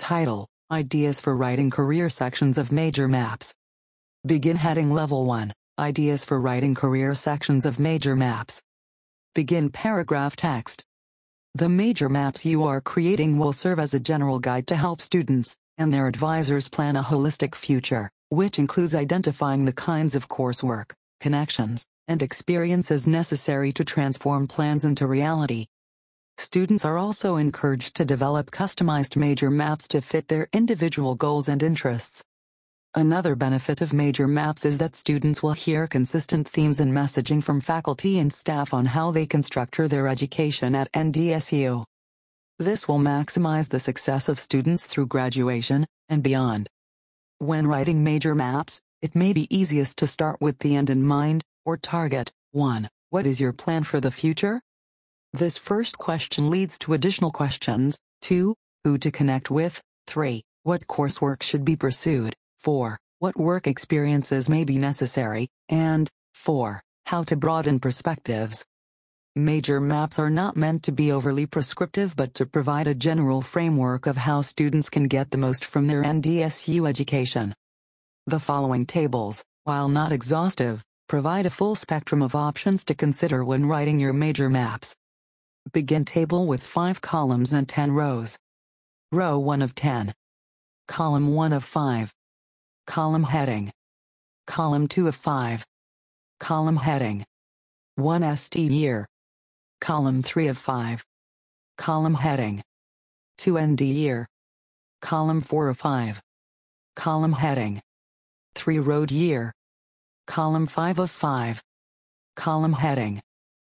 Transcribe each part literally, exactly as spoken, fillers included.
Title: Ideas for writing career sections of major maps. Begin heading Level one. Ideas for writing career sections of major maps. Begin paragraph text. The major maps you are creating will serve as a general guide to help students and their advisors plan a holistic future, which includes identifying the kinds of coursework, connections, and experiences necessary to transform plans into reality. Students are also encouraged to develop customized major maps to fit their individual goals and interests. Another benefit of major maps is that students will hear consistent themes and messaging from faculty and staff on how they can structure their education at N D S U. This will maximize the success of students through graduation and beyond. When writing major maps, it may be easiest to start with the end in mind, or target. one. What is your plan for the future? This first question leads to additional questions. two. Who to connect with. three. What coursework should be pursued. four. What work experiences may be necessary. And four. How to broaden perspectives. Major maps are not meant to be overly prescriptive but to provide a general framework of how students can get the most from their N D S U education. The following tables, while not exhaustive, provide a full spectrum of options to consider when writing your major maps. Begin table with five columns and ten rows. Row one of ten. Column one of five. Column heading. Column two of five. Column heading. one S T year. Column three of five. Column heading. two N D year. Column four of five. Column heading. three road year. Column five of five. Column heading.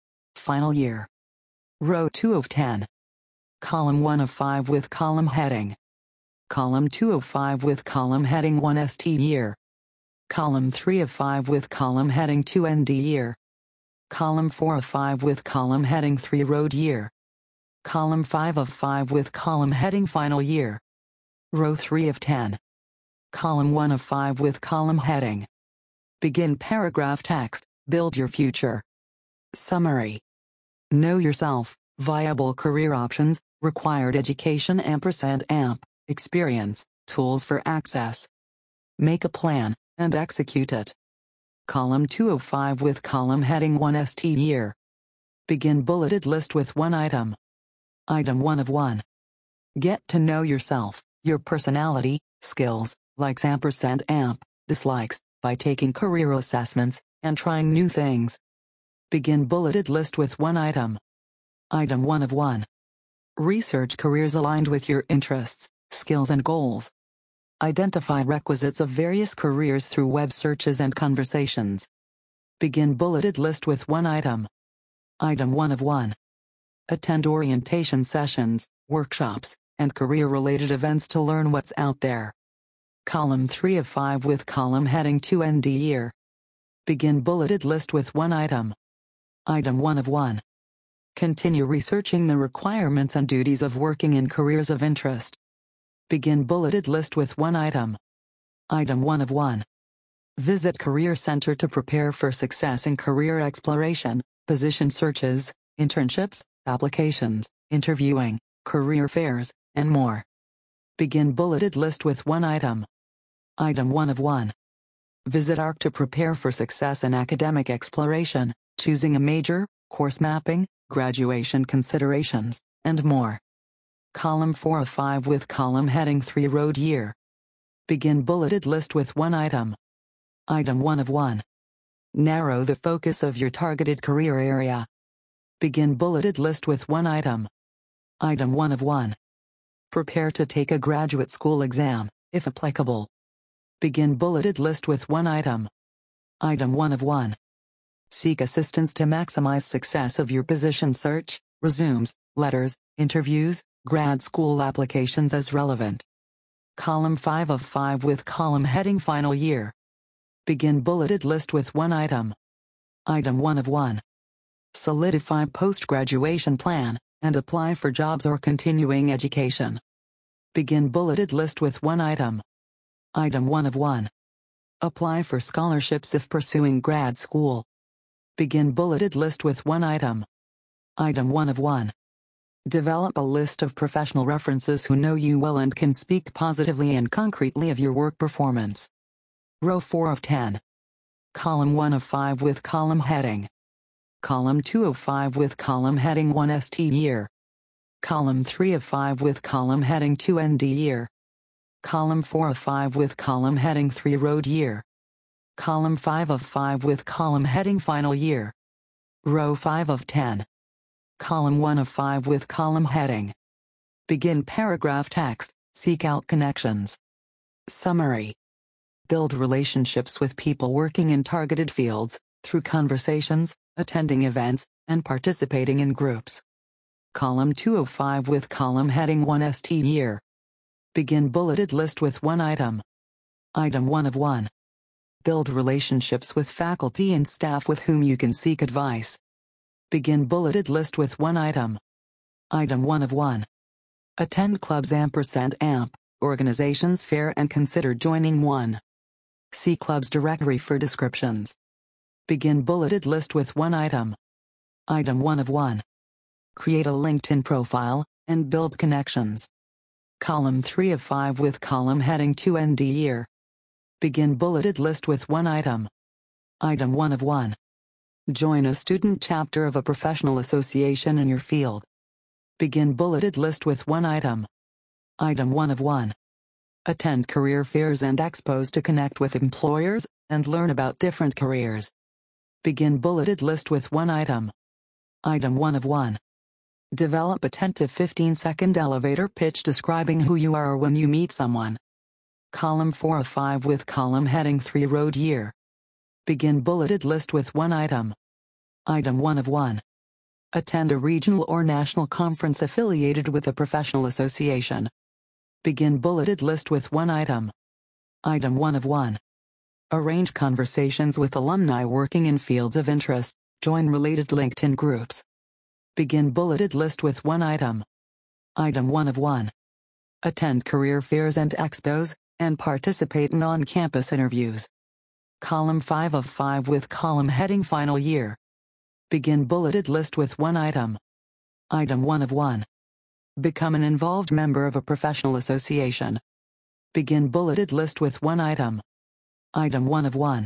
Final year. Row two of ten. Column one of five with column heading. Column two of five with column heading one S T year. Column three of five with column heading two N D year. Column four of five with column heading three road year. Column five of five with column heading final year. Row three of ten. Column one of five with column heading. Begin paragraph text. Build your future. Summary. Know yourself. Viable career options. Required education ampersand amp. Experience. Tools for access. Make a plan and execute it. Column two of five with column heading one S T year. Begin bulleted list with one item. Item one of one. Get to know yourself, your personality, skills, likes ampersand amp, dislikes, by taking career assessments and trying new things. Begin bulleted list with one item. Item one of one. Research careers aligned with your interests, skills and goals. Identify requisites of various careers through web searches and conversations. Begin bulleted list with one item. Item one of one. Attend orientation sessions, workshops, and career-related events to learn what's out there. Column three of five with column heading two N D year. Begin bulleted list with one item. Item one of one. Continue researching the requirements and duties of working in careers of interest. Begin bulleted list with one item. Item one of one. Visit Career Center to prepare for success in career exploration, position searches, internships, applications, interviewing, career fairs, and more. Begin bulleted list with one item. Item one of one. Visit A R C to prepare for success in academic exploration, choosing a major, course mapping, graduation considerations, and more. Column four of five with column heading three road year. Begin bulleted list with one item. Item one of one. Narrow the focus of your targeted career area. Begin bulleted list with one item. Item one of one. Prepare to take a graduate school exam, if applicable. Begin bulleted list with one item. Item one of one. Seek assistance to maximize success of your position search, resumes, letters, interviews, grad school applications as relevant. Column five of five with column heading final year. Begin bulleted list with one item. Item one of one. Solidify post-graduation plan and apply for jobs or continuing education. Begin bulleted list with one item. Item one of one. Apply for scholarships if pursuing grad school. Begin bulleted list with one item. Item one of one. Develop a list of professional references who know you well and can speak positively and concretely of your work performance. Row four of ten. Column one of five with column heading. Column two of five with column heading one S T year. Column three of five with column heading two N D year. Column four of five with column heading three road year. Column five of five with column heading final year. Row five of ten. Column one of five with column heading. Begin paragraph text, seek out connections. Summary. Build relationships with people working in targeted fields, through conversations, attending events, and participating in groups. Column two of five with column heading one S T year. Begin bulleted list with one item. Item one of one. Build relationships with faculty and staff with whom you can seek advice. Begin bulleted list with one item. Item one of one. Attend clubs ampersand amp, organizations fair and consider joining one. See clubs directory for descriptions. Begin bulleted list with one item. Item one of one. Create a LinkedIn profile, and build connections. Column three of five with column heading two N D year. Begin bulleted list with one item. Item one of one. Join a student chapter of a professional association in your field. Begin bulleted list with one item. Item one of one. Attend career fairs and expos to connect with employers and learn about different careers. Begin bulleted list with one item. Item one of one. Develop attentive fifteen second elevator pitch describing who you are when you meet someone. Column four of five with column heading three road year. Begin bulleted list with one item. Item one of one. Attend a regional or national conference affiliated with a professional association. Begin bulleted list with one item. Item one of one. Arrange conversations with alumni working in fields of interest, join related LinkedIn groups. Begin bulleted list with one item. Item one of one. Attend career fairs and expos, and participate in on-campus interviews. Column five of five with column heading final year. Begin bulleted list with one item. Item one of one. Become an involved member of a professional association. Begin bulleted list with one item. Item one of one.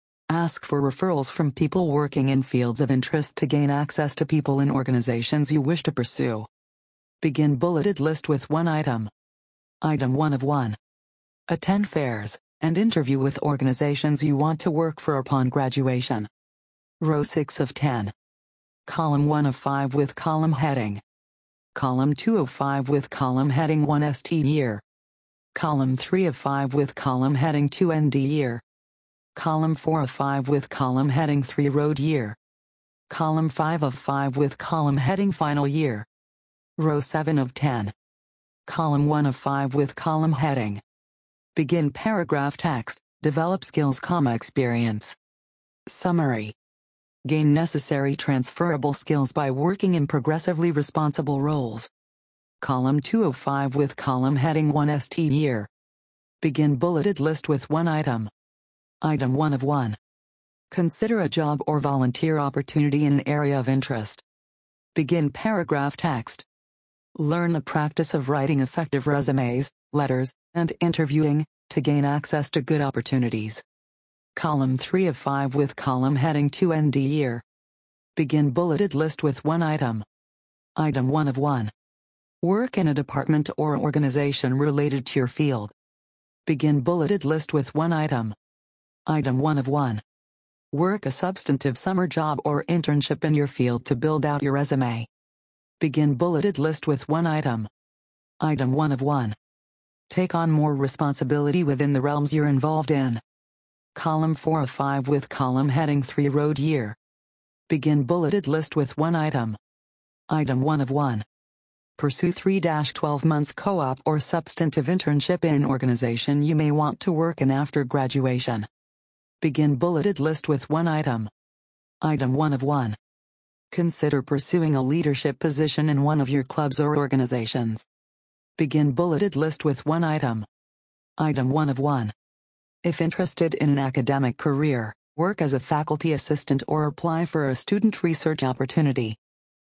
Ask for referrals from people working in fields of interest to gain access to people in organizations you wish to pursue. Begin bulleted list with one item. Item one of one. Attend fairs, and interview with organizations you want to work for upon graduation. Row six of ten. Column one of five with column heading. Column two of five with column heading one S T year. Column three of five with column heading two N D year. Column four of five with column heading three road year. Column five of five with column heading final year. Row seven of ten. Column one of five with column heading. Begin paragraph text, develop skills, comma experience. Summary. Gain necessary transferable skills by working in progressively responsible roles. Column two of five with column heading one S T year. Begin bulleted list with one item. Item one of one. Consider a job or volunteer opportunity in an area of interest. Begin paragraph text. Learn the practice of writing effective resumes, letters, and interviewing, to gain access to good opportunities. Column three of five with column heading two N D year. Begin bulleted list with one item. Item one of one. Work in a department or organization related to your field. Begin bulleted list with one item. Item one of one. Work a substantive summer job or internship in your field to build out your resume. Begin bulleted list with one item. Item one of one. Take on more responsibility within the realms you're involved in. Column four of five with column heading three road year. Begin bulleted list with one item. Item one of one. Pursue three to twelve months co-op or substantive internship in an organization you may want to work in after graduation. Begin bulleted list with one item. Item one of one. Consider pursuing a leadership position in one of your clubs or organizations. Begin bulleted list with one item. Item one of one. If interested in an academic career, work as a faculty assistant or apply for a student research opportunity.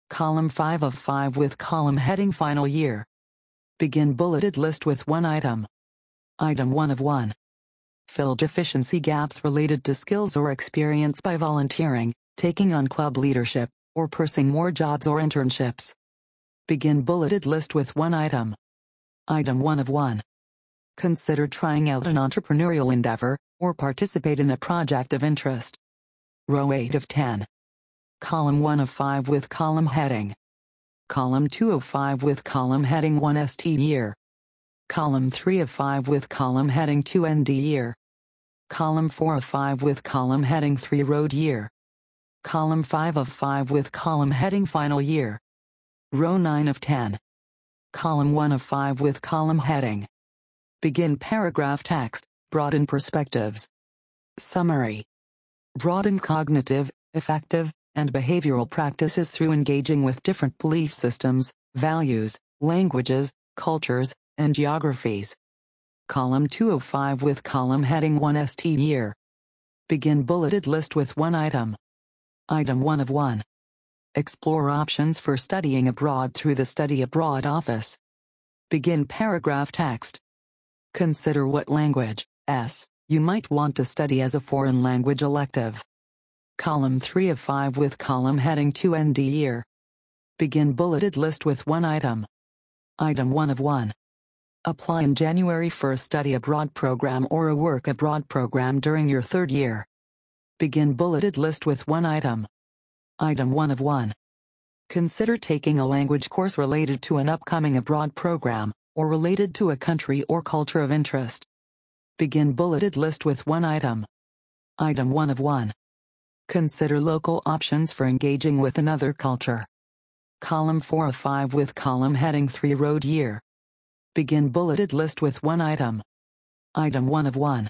Column five of five with column heading Final Year. Begin bulleted list with one item. Item one of one. Fill deficiency gaps related to skills or experience by volunteering, taking on club leadership, or pursuing more jobs or internships. Begin bulleted list with one item. Item one of one. Consider trying out an entrepreneurial endeavor, or participate in a project of interest. Row eight of ten. Column one of five with column heading. Column two of five with column heading one S T year. Column three of five with column heading two N D year. Column four of five with column heading three road year. Column five of five with column heading Final Year. Row nine of ten. Column one of five with column heading. Begin paragraph text, broaden perspectives. Summary. Broaden cognitive, affective, and behavioral practices through engaging with different belief systems, values, languages, cultures, and geographies. Column two of five with column heading one S T year. Begin bulleted list with one item. Item one of one. Explore options for studying abroad through the Study Abroad office. Begin paragraph text. Consider what language, S, you might want to study as a foreign language elective. Column three of five with column heading two N D year. Begin bulleted list with one item. Item one of one. Apply in January for a study abroad program or a work abroad program during your third year. Begin bulleted list with one item. Item one of one. Consider taking a language course related to an upcoming abroad program, or related to a country or culture of interest. Begin bulleted list with one item. Item one of one. Consider local options for engaging with another culture. Column four of five with column heading three road year. Begin bulleted list with one item. Item one of one.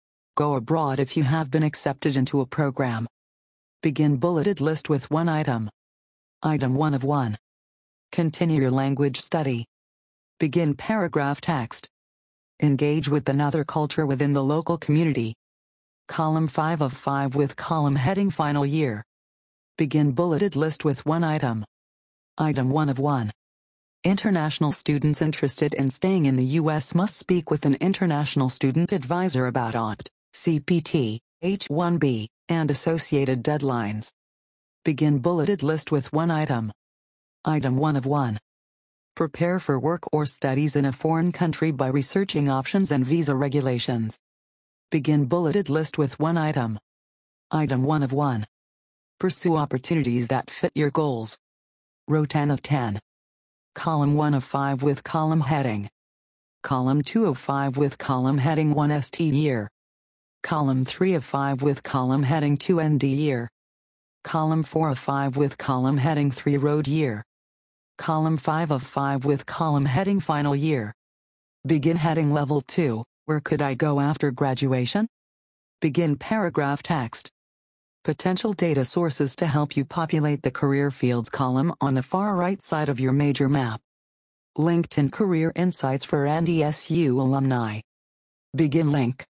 Go abroad if you have been accepted into a program. Begin bulleted list with one item. Item one of one. Continue your language study. Begin paragraph text. Engage with another culture within the local community. Column five of five with column heading Final Year. Begin bulleted list with one item. Item one of one. International students interested in staying in the U S must speak with an international student advisor about O P T, C P T, H one B, and associated deadlines. Begin bulleted list with one item. Item one of one. Prepare for work or studies in a foreign country by researching options and visa regulations. Begin bulleted list with one item. Item one of one. Pursue opportunities that fit your goals. Row ten of ten. Column one of five with column heading. Column two of five with column heading one S T year. Column three of five with column heading two N D year. Column four of five with column heading three road year. Column five of five with column heading Final Year. Begin heading Level two, where could I go after graduation? Begin paragraph text. Potential data sources to help you populate the career fields column on the far right side of your major map. LinkedIn Career Insights for N D S U alumni. Begin link,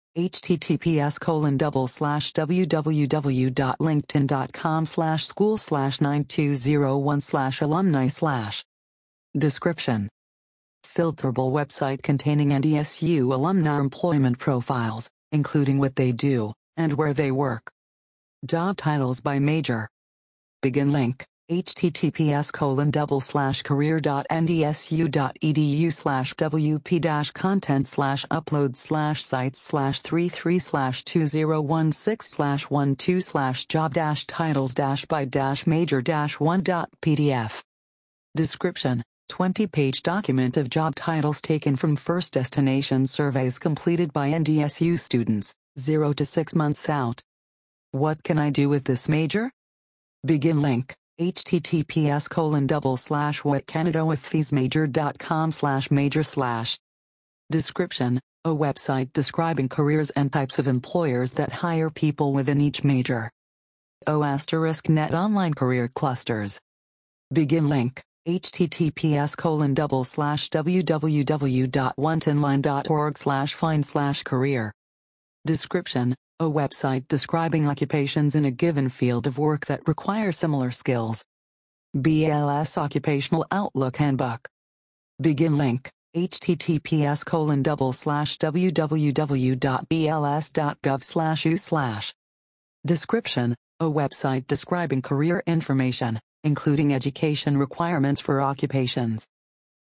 https colon double slash www.linkedin.com slash school slash 9201 slash alumni slash. Description. Filterable website containing N D S U alumni employment profiles, including what they do, and where they work. Job titles by major. Begin link, https colon double slash career.ndsu.edu slash wp dash content slash upload slash sites slash three three slash two zero one six slash one two slash job dash titles dash by dash major dash one dot pdf. Description. twenty page document of job titles taken from first destination surveys completed by N D S U students, zero to six months out. What can I do with this major? Begin link, https colon double slash whatcanadawiththesmajor.com slash major slash. Description, a website describing careers and types of employers that hire people within each major. O asterisk net online career clusters. Begin link, https colon double slash www.wantonline.org slash find slash career. Description, a website describing occupations in a given field of work that require similar skills. B L S Occupational Outlook Handbook. Begin link, https colon double slash www.bls.gov slash u slash. Description, a website describing career information, including education requirements for occupations.